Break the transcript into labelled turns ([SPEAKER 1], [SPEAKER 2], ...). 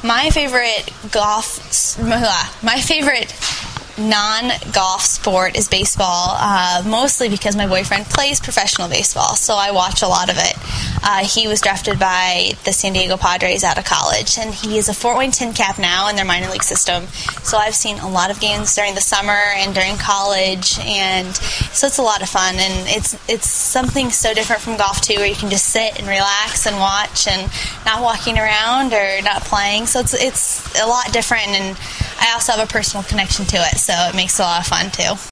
[SPEAKER 1] My favorite non-golf sport is baseball, mostly because my boyfriend plays professional baseball, so I watch a lot of it. He was drafted by the San Diego Padres out of college, and he is a Fort Wayne Tin Cap now in their minor league system, so I've seen a lot of games during the summer and during college, and so it's a lot of fun, and it's something so different from golf, too, where you can just sit and relax and watch and not walking around or not playing, so it's a lot different, and I also have a personal connection to it, so it makes it a lot of fun, too.